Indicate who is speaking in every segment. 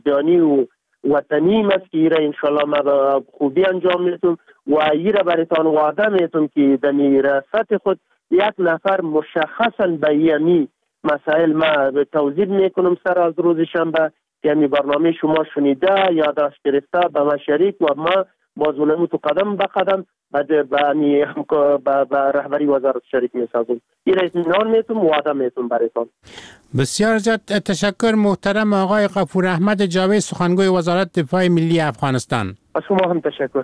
Speaker 1: جانی و وطنی است که ایره انشالله ما به خوبی انجام میتونم و ایره برایتان وعده میتونم که در ریاست خود یک نفر مشخصا به یمی مسائل ما توضیح میکنم سر از روز شنبه. یعنی برنامه شما شنیده یادداشت گرفته به ما شریک و ما با ظلمت قدم به قدم به رهبری وزارت شریک میسازم. این اطمینان میتونم وعده میتونم برایتان.
Speaker 2: بسیار زیاد تشکر محترم آقای غفور احمد جاوی، سخنگوی وزارت دفاع ملی افغانستان.
Speaker 1: از شما هم تشکر.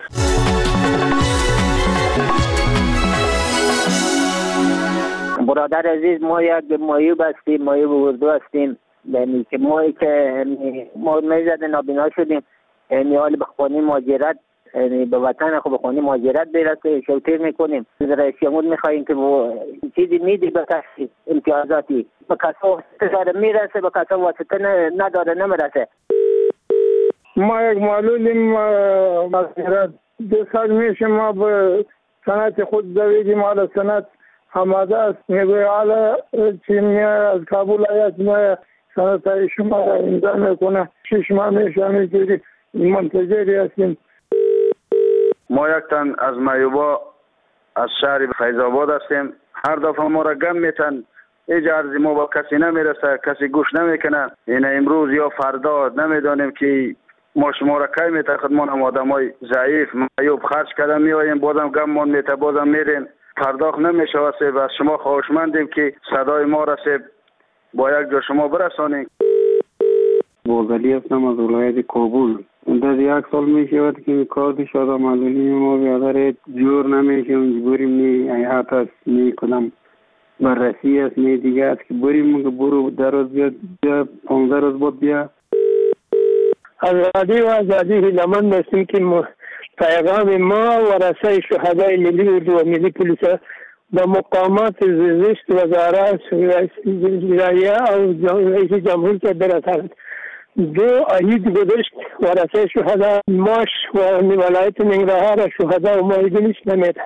Speaker 3: برادر عزیز، ما یک مایوب هستیم، مایوب اردو هستیم. یعنی که ما میزد نابینا شدیم، یعنی حال به خانه مهاجرت، یعنی به وطن خود به خانه مهاجرت برسه شوتیر میکنیم. رئیس جمهور میخواهیم که چیزی میدی به کسی امتیازاتی به کسا واسطه داره میرسه، به کسا واسطه نداره نمیرسه.
Speaker 4: ما یک معلولیم مهاجرت 2 سال میشه ما به سنت خود دویدیم. حالا سنت آماده است، میگوی حالا چی از کابل آید ما سنت شما را امضا میکنه. 6 ماه میشه همینجوری منتظری هستیم.
Speaker 5: ما یک تن از مایوبا از شهر فیض آباد هستیم. هر دفعه ما را گم میتن، هیچ عرضی ما با کسی نمیرسه، کسی گوش نمیکنه. این امروز یا فردا نمیدانیم که ما شما را کی میته خدمت هم آدمای ضعیف مایوب خرج کردن میاییم، بازم گممون میته، بازم میریم، پرداخت نمیشه. واسه و شما خواهشمندیم که صدای ما را با یک جا شما برسانید.
Speaker 6: بوزلی هستم از ولایت کابل. در 1 سال می شود که کار شده معلولی ما بیادر جور نمیشه، بریم نی ایحات است می کنم بررسی است نی دیگه است که بریم که برو در روز بیا 15 روز بود بیا.
Speaker 4: آزادی و آزادی لمن نسیم که پیغام ما ورثه شهدای ملی اردو و ملی پلیس به مقامات زشت وزارت رایه او رئیس جمهور که برسند. 2 عید گذشت ورثه شهدا ماش و ولایت ننگرهار شهدا و معیدینش نمیده.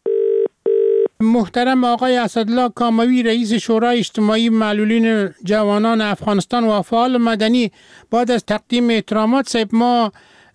Speaker 2: محترم آقای اسدالله کاموی، رئیس شورای اجتماعی معلولین جوانان افغانستان و فعال مدنی، بعد از تقدیم احترامات صاحب، ما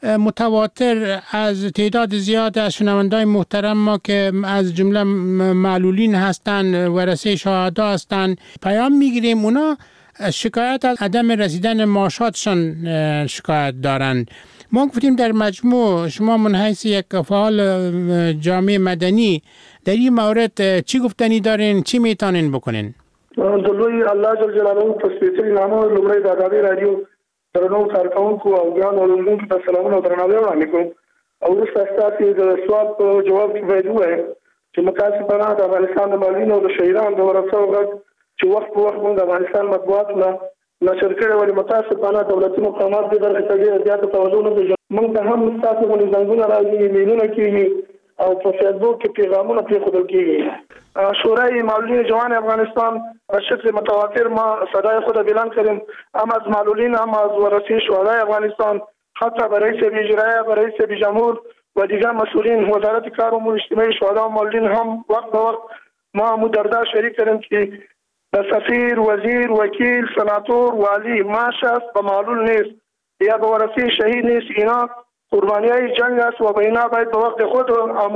Speaker 2: متواتر از تعداد زیاد از شنوندای محترم ما که از جمله معلولین هستند، ورثه شهدا هستند، پیام میگیریم اونا شکایت از عدم رسیدن معاشاتشان شکایت دارند. ما گفتیم در مجموع شما من حیث یک فعال جامعه مدنی در این مورد چی گفتنی دارین، چی میتونین بکنین؟
Speaker 4: دلوی الله جل جلاله تسبیحی نامو لومړی د ازادي رادیو درنو کارکونکو او ګران اوریدونکو ته سلامونه او درناوی وړاندې کوم. او وروسته ستاسو د سوال په جواب کې باید ووایم چې متاسفانه د افغانستان د معلولینو او د شهیدانو د ورثو غږ چې وخت په وخت د افغانستان مطبوعات نشر کړي ولې متاسفانه دولتي مقامات دې برخې ته ډېره زیاته توجه نه کوي. موږ ته هم ستاسو غوښتنې زنګونه راځي، ایمیلونه کېږي او په فیسبوک کې پیغامونه پرېښودل کېږي. شورای معلولین جوان افغانستان به شکل متواتر ما صدای خود اعلان کردیم، هم از معلولین هم از ورثه شهدای افغانستان، حتی برای رئیس اجرایی، برای رئیس جمهور و دیگر مسئولین وزارت کار امور اجتماعی شهدا و معلولین هم وقت به وقت ما در شریک کردیم که سفیر، وزیر، وکیل، سناتور، والی معاش است به معلول نیست یا به ورثه شهید نیست. اینا قربانیای جنگ است و به اینا باید به وقت خود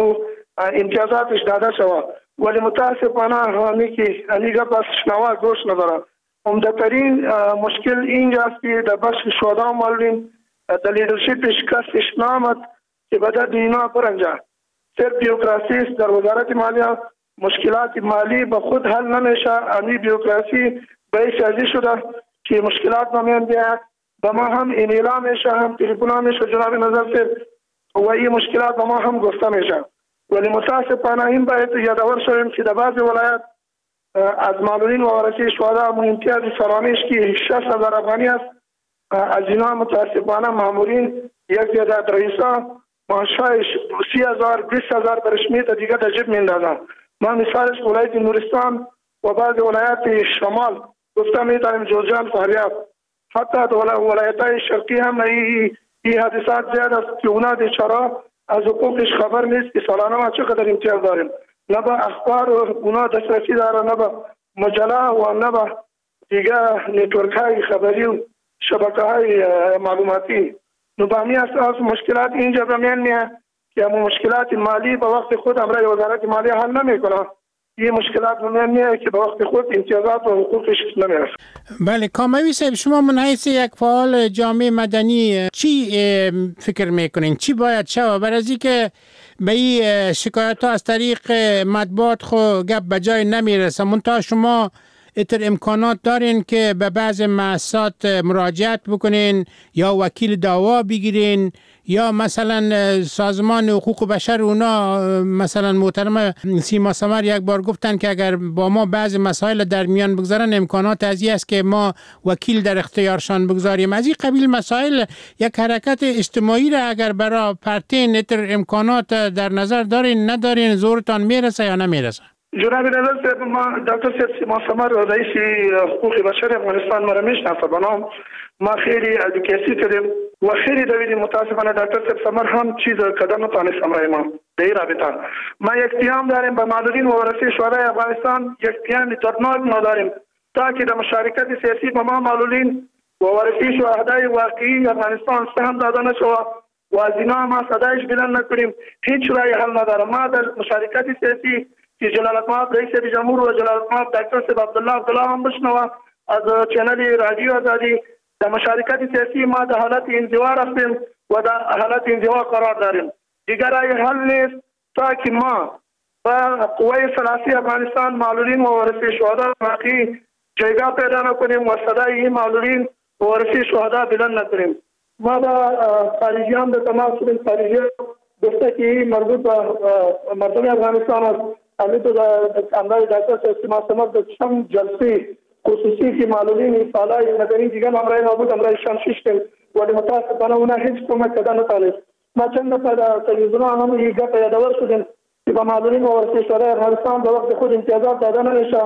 Speaker 4: امتیازاتش داده شود. ولی متاسفانه همی که انیگه بس شنوا گوش نداره. عمدترین مشکل اینجاست که در بخش شهدا و معلولین در لیدرشپ شکستش نامد که بده دینا برنجا صرف بیوکراسی است. در وزارت مالیه مشکلات مالی به خود حل نمیشه. امی بیوکراسی باعث ازی شده که مشکلات نمیان بیاید. به ما هم ایمیل ها میشه، هم تلفن ها میشه جناب نظر صاحب و این مشکلات به ما هم گفته میشه. ولی متاسفانه این باید یادآور شویم که در بعض ولایت از معلولین و ورثه شهدا امتیاز سرانش که 60,000 افغانی است، از اینا متاسفانه مامورین یک عدد رئیسا معاشش 30,000 20,000 به رسمیت دیگه در جیب میندازن. ما مثالش ولایت نورستان و بعض ولایت شمال گفتم میتونیم جوزجان، فاریاب، حتی ولایت‌های شرقی هم این حادثات زیاد است که اونا بیچاره از حقوقش خبر نیست که سالانه ما چقدر امتیاز داریم. نه به اخبار اونا دسترسی داره، نه به مجله و نه به دیگه نتورک‌های خبری و شبکه‌های معلوماتی. نو به همین اساس مشکلات اینجا به میان میاد که مشکلات مالی به وقت خود امرای وزارت مالیه حل نمیکنه. این مشکلات به میان میاد که به وقت خود امتیازات و حقوقش نمیرسه.
Speaker 2: بله کاموی صاحب، شما من حیث یک فعال جامعه مدنی چی فکر میکنین؟ چی باید شود برای از اینکه به این شکایت ها از طریق مطبوعات خو گپ به جای نمیرسه؟ منتها شما اتر امکانات دارین که به بعض مؤسسات مراجعت بکنین یا وکیل دعوا بگیرین یا مثلا سازمان حقوق بشر اونا مثلا محترم سیما سمر یک بار گفتن که اگر با ما بعض مسائل در میان بگذارن امکانات از این است که ما وکیل در اختیارشان بگذاریم. از این قبیل مسائل یک حرکت اجتماعی را اگر برای پرتین اتر امکانات در نظر دارین ندارین زورتان میرسه یا نمیرسه؟
Speaker 4: جناب نظر صاحب، ما دکتر سیما سمر رئیس حقوق بشر افغانستان ما را میشناسه. بنام ما خیلی ادوکیسی کردیم و خیلی دویدیم. متاسفانه دکتر سمر هم چیز قدم نتانست امرای ما به این رابطه. ما یک پیام داریم به معلولین و ورثه شهدای افغانستان، یک پیام دردناک ما داریم تا که در مشارکت سیاسی به ما معلولین و ورثه شهدای واقعی افغانستان سهم داده نشود و از اینا ما صدایش بلند نکنیم. هیچ رای حل نداره. ما در مشارکت سیاسی که جلالت مآب رئیس جمهور و جلالت مآب دکتر صاحب عبدالله هم بشنوه از چینل رادیو آزادی، در مشارکت سیاسی ما در حالت انزوا رفتیم و در حالت انزوا قرار داریم. دیگر رای حل نیست تا که ما با قوه سلاسی افغانستان معلولین و ورثه شهدا واقعی جایگاه پیدا نکنیم و صدای این معلولین و ورثه شهدا بلند نکنیم. ما با خارجیان به تماس شدیم. خارجیان گفته که این مربوط به مردم افغانستان است. همین تو امرای دکتر سیما سمر در چند جلسه خصوصی که معلولین سالهای مدنی دیگر امرای نابود امرای شمشیش کن ولی متاسفانه اونا هیچ کمک کردن نتانست. ما چند دفعه در تلویزیون هم این گپ یادآور شدیم که به معلولین و ورثه شهدای افغانستان به وقت خود امتیازات داده نمیشه.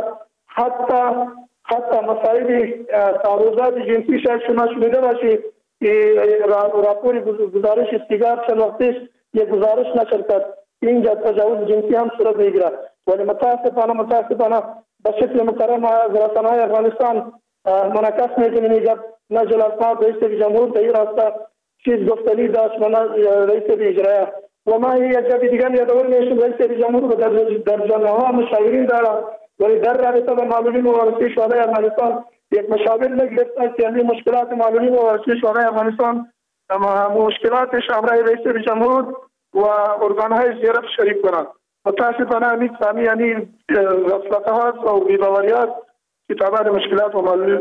Speaker 4: حتی مسائل تعرضات جنسی شاید شما شنیده باشید که راپور گزارش استیگار چند وقتش یک گزارش نشر کرد. اینجا تجاوز جنسی هم صورت میگیره ولی متاسفانه به شکل مکرم از رسانه‌های افغانستان منعکس میکنیم. اینجا نه جلالت مآب رئیس جمهور در این راسته چیز گفتنی داشت و نه رئیس اجرایه. و ما یک جبی دیگر یادآور میشیم رئیس جمهور در جامعه مشاورین داره ولی در رابطه با معلولین و ورثه شهدای افغانستان یک مشاور نگرفته که این مشکلات معلولین و ورثه شهدای افغانستان مشکلاتش امرای رئیس جمهور و ارگانهای زیرف شریک کنند. متاسفانه همین یعنی غفلت‌ها و بی‌باوری‌ها که تابع مشکلات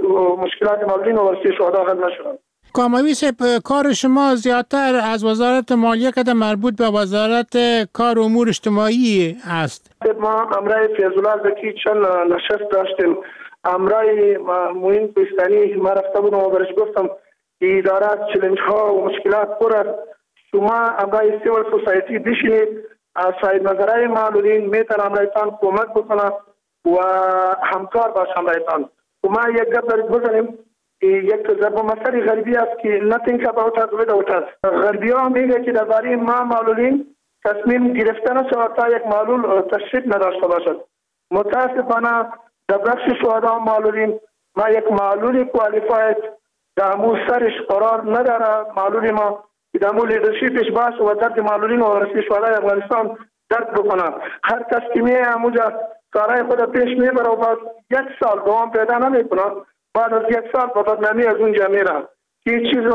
Speaker 4: معلولین و ورثه شهدا حل نشدند.
Speaker 2: کاموی صاحب، کار شما زیادتر از وزارت مالیه که مربوط به وزارت کار و امور اجتماعی است.
Speaker 4: ما امرای فیض‌الله زکی چند نشست داشتیم. امرای معین کوهستانی ما رفته بودم و برش گفتم که اداره از چالش ها و مشکلات پر است. شما امرای سیول سوسایتی بشینید، صاحب نظرهای معلولین میتونه امرایتان کمک بکنه و همکار باشه امرایتان. و ما یک گپ دارید بزنیم، یک ضرب المثل غربی است که nothing about us without us. غربی ها میگه که درباره ما معلولین تصمیم گرفته نشود تا یک معلول تشریف نداشته باشد. متاسفانه در بخش شهدا معلولین ما یک معلول کوالیفاید دامو سرش قرار نداره. معلول ما دامو لیدرشیپش باشه و درد معلولین و ورثه شهدای افغانستان درد بکنه. هر کس که میه همونجا کارهای خود پیش میبره و بعد یک سال دوام پیدا نمیکنه. بعد از یک سال با بدنامی از اونجا میره که چیز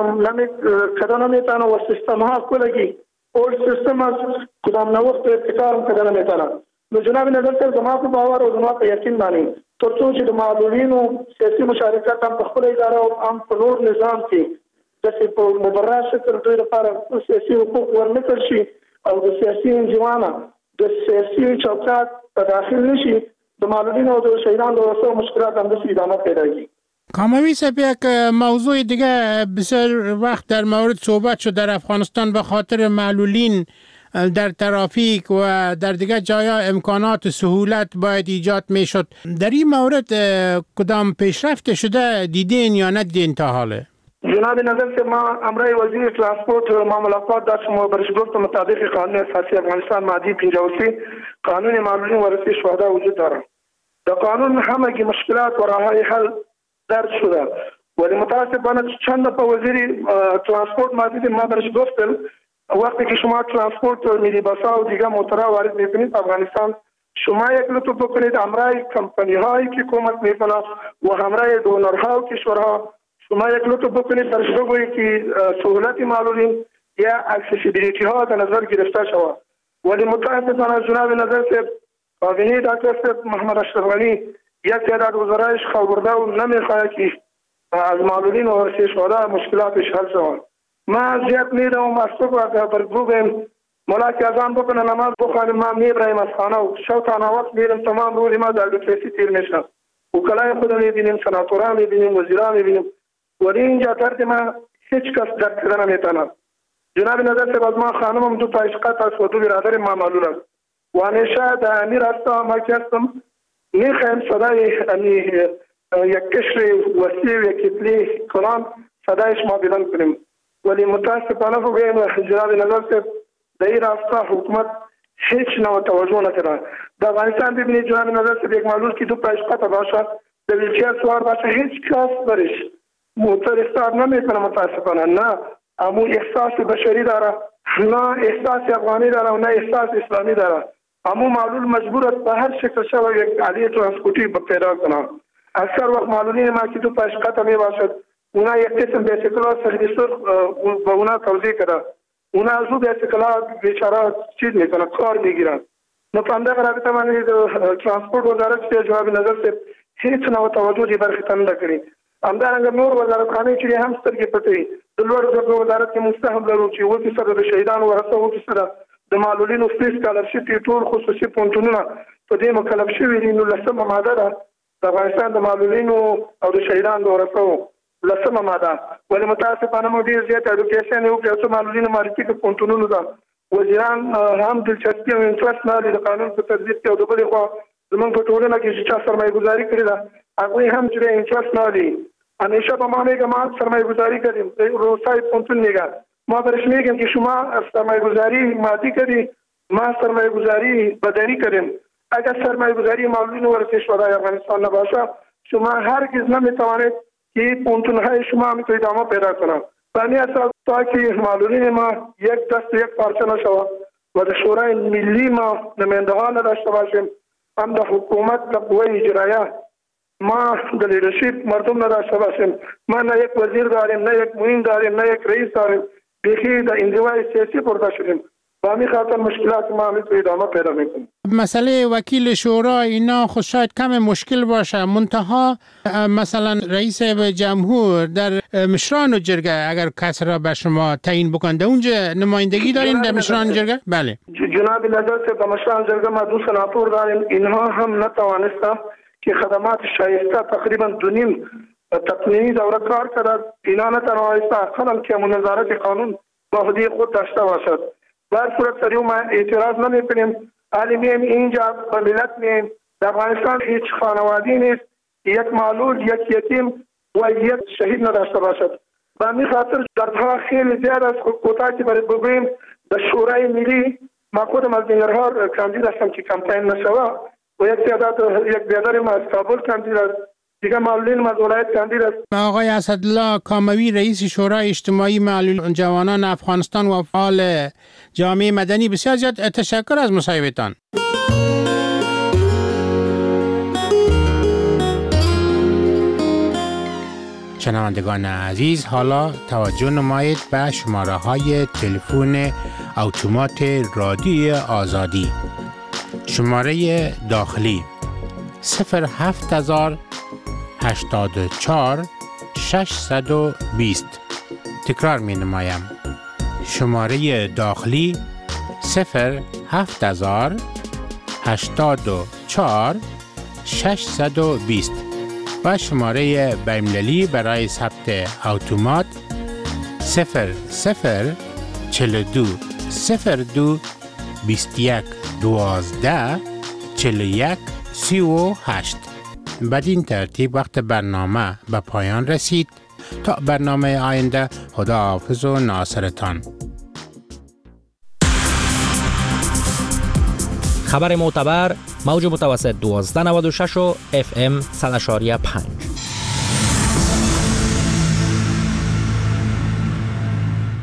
Speaker 4: کدا نمیتونه و سیستم ها کلگی اول سیستم از کدام نوقت ابتکار کدا نمیتونه. نو جناب نظر زما په باور او زما په یقین باندې ترڅو چې د معلولینو سیاسي مشارکت هم په خپل اداره او هم په نور نظام کې د مبرر شکل دوی لپاره سیاسي حقوق ورنکړل شي او د سیاسي انجمانه د سیاسي چوکاټ په داخل نشي د معلولینو او د شهیدانو د وسو مشکلات هم د ادامه پیدا کوي.
Speaker 2: کاموی صاحب، یک موضوع دیگه بسیار وقت در مورد صحبت شد در افغانستان به خاطر معلولین در ترافیک و در دیگر جایا امکانات سهولت باید ایجاد می شد. در این مورد کدام پیشرفت شده دیدین یا ندیدین تا حاله؟
Speaker 4: جناب نظر که ما امرای وزیر ترانسپورت و معاملات داشتم و برش گفت مطابق قانون اساسی افغانستان ماده 53 قانون معلولین و ورثه شهدا وجود دارد. در قانون همگی مشکلات و راههای حل درج شده ولی متاسفانه چند دفعه وزیر ترانسپورت ما برش گفتم وقتی که شما ترانسپورت میری بسا و دیگه موترها وارد میکنید افغانستان، شما یک لطف بکنید همراه کمپانی هایی که کمک میکنه و همراه دونرها و کشورها شما یک لطف بکنید برش بگویید که سهولت معلولین یا اکسسیبیلیتی ها در نظر گرفته شود. ولی متاسفانه جناب نظر کابینه دکتر محمد اشرف غنی یک تعداد وزرایش خبرده و نمیخواهد که از معلولین و ورزشکاران مشکلاتش حل شود. ما زیاد میرم و مستوک و برگروبیم مولا که ازان بکنه نماز بخوانیم ما میبریم از خانه و شو تا وقت میرم تمام روزی ما در دکترسی تیر میشم. وکلای خود میبینیم، سناتورا میبینیم، وزیرا میبینیم، ولی اینجا درد ما هیچ کس درک کردن نمیتونه. جناب نظر سے از ما خانمم دو تا عشقات است و دو برادر ما معلول است و همیشه در امیر هستم ما که هستم میخوایم صدای یک کشر وسیع و یک کتلی کلان صدایش ما بلند کنیم. ولی متاسفانه بگویم جناب نظر سے در این راستا حکومت هیچ نوع توجه نکرده. در افغانستان ببینید جناب نظر سے یک معلول که دو تا عشقات باشه در ویلچر سوار باشه هیچ کس برش موتر استاد نمیکنه. متاسفانه نه امو احساس بشری داره، نه احساس افغانی داره و نه احساس اسلامی داره. امو معلول مجبور است به هر شکل شود یک آلی ترانسپورتی پیدا کنه. اکثر وقت معلولین ما که تو پشقت می باشد اونا یک قسم بیسیکلا سرویسور با اونا توضیح کرده، اونا از او بیسیکلا بیچاره چیز میکنه کار میگیرن. نفهمده رابطه من ترانسپورت وزارت سے جواب نظر سے هیچ نوع توجهی برخطان نکرد. همدارنګه نور وزارت خانه چې هم سترګې پټوي د لوړ درجه وزارت کې مستهم لرو چې 2% د شهیدانو ورثه 2% د معلولینو فیس سکالرشپ ټول خصوصي پونټونونه په دې مکلف شوي دي. نو لسمه ماده ده د افغانستان د معلولینو او د شهیدانو د ورثو لسمه ماده. ولی متاسفانه موږ ډېر زیات اډوکیشن یو کې څو معلولینو معرفي کې پونټونونو ده وزیران هم دلچسپي او انټرست نه لري د قانون په تدبیر کې او د بلې خوا زمونږ په ټولنه کې چې چا سرمایه گذاري کړې ده هغوی هم چې انټرست نه لري. همیشه با ما میگم ما سرمایه گذاری کردیم روسای پونتون میگن ما برش میگم که شما سرمایه گذاری مادی کردی ما سرمایه گذاری بدنی کردیم. اگر سرمایه گذاری معلولین و ورزشکاران افغانستان نباشه شما هرگز نمیتوانید که پونتون های شما میتونید ادامه پیدا کنه. بنی اساس تا که معلولین ما یک دست یک پارچه نشود و در شورای ملی ما نمایندگان نداشته باشیم، هم در حکومت در قوه اجرایه ما د لیدرشپ مردم نداشته باشیم، ما نه یک وزیر داریم، نه یک معین داریم، نه یک رئیس داریم، بیخی در انزوای سیاسی پرده شدیم. با همین خاطر مشکلات ما همیشه ادامه پیدا میکنه.
Speaker 2: مسئله وکیل شورا اینا خود شاید کم مشکل باشه، منتها مثلا رئیس جمهور در مشران جرگه اگر کس را به شما تعیین بکنه اونجا نمایندگی دارین در مشران جرگه؟ بله
Speaker 4: جناب نظر سے در مشران جرگه ما دو سناتور داریم، اینها هم نتوانسته که خدمات شایسته تقریبا 2.5 تقنینی دوره کار کرد. اینا نتوانسته اقلا که نظارت قانون با حدی خود داشته باشد. در صورت سریع ما اعتراض نمی کنیم. عالمیم اینجا به ملت میم در افغانستان هیچ خانوادی نیست یک معلول، یک یتیم و یک شهید نداشته باشد. به همین خاطر دردها خیلی زیاد است. کوتاه که برای بگوییم در شورای ملی ما خودم از ننگرهار کاندید هستم که کمپین نشوه و یک تعداد یک بیادر ما از کابل کاندید است، دیگه معلولین ما از ولایت کاندید است.
Speaker 2: آقای اسدالله کاموی رئیس شورای اجتماعی معلول جوانان افغانستان و فعال جامعه مدنی، بسیار زیاد تشکر از مصاحبه‌تان. شنوندگان عزیز، حالا توجه نمایید به شماره‌های تلفن اتومات رادیوی آزادی. شماره داخلی 07084 620. تکرار می نمایم. شماره داخلی 07084 620 و شماره بین‌المللی برای ثبت اتومات 0042 02 21 12 41 38. بدین ترتیب وقت برنامه به پایان رسید. تا برنامه آینده، خداحافظ و ناصرتان.
Speaker 7: خبر معتبر، موج متوسط 1296 و FM 100.5.